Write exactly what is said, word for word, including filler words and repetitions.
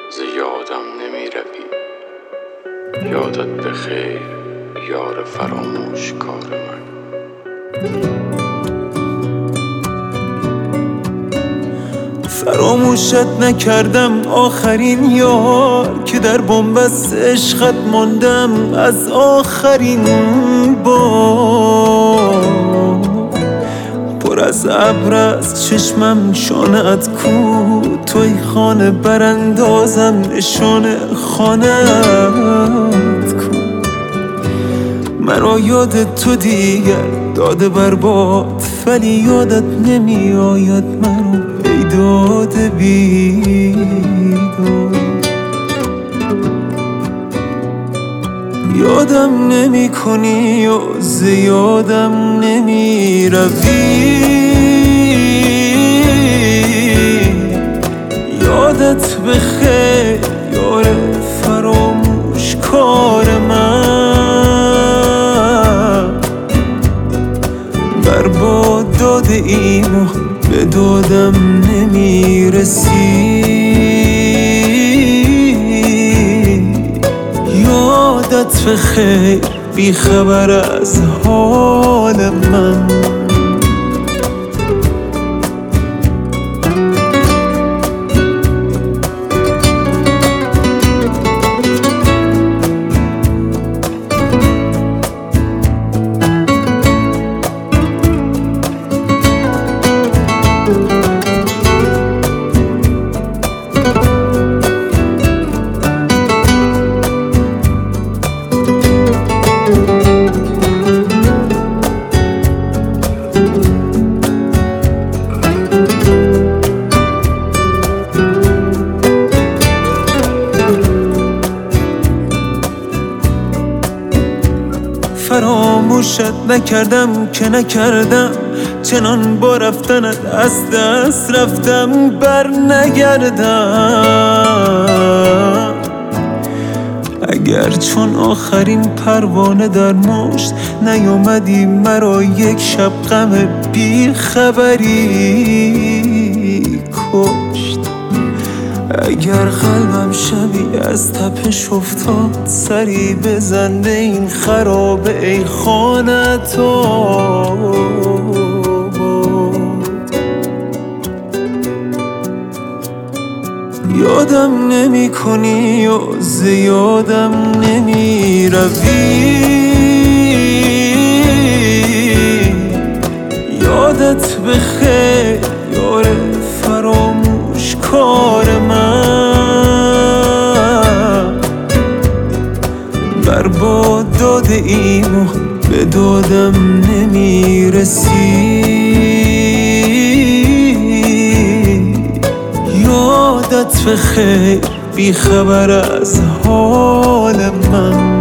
ز یادم نمی روی. یادت بخیر یار فراموش کار من. فراموشت نکردم آخرین یار که در بنبست عشقت ماندم از آخرین بار. پر از ابر از چشمم شانه‌ات کو، توی خانه براندازم نشانه خانه‌ات کو. مرا یاد تو دیگر داده برباد، ولی یادت نمی آید مرا ای داده بیداد. یادم نمی کنی و ز یادم نمی روی. یادت بخیر یار فراموش کار من. برباد داده ایم و به دادم نمی رسی. یادت بخیر بی خبر از حال من. فراموشت نکردم که نکردم، چنان با رفتنت از دست رفتم بر نگردم. اگر چون آخرین پروانه در مشت نیامدی مرا یک شب غم بی خبری کشت. اگر قلبم شبی از تپش افتاد، سری بزن به این خرابه ای خانه تو. یادم نمی کنی و ز یادم نمی روی. یادت بخیر یار فراموش کار من. برباد داده ایم و به دادم نمی رسی. یادت بخیر بی خبر از حال من.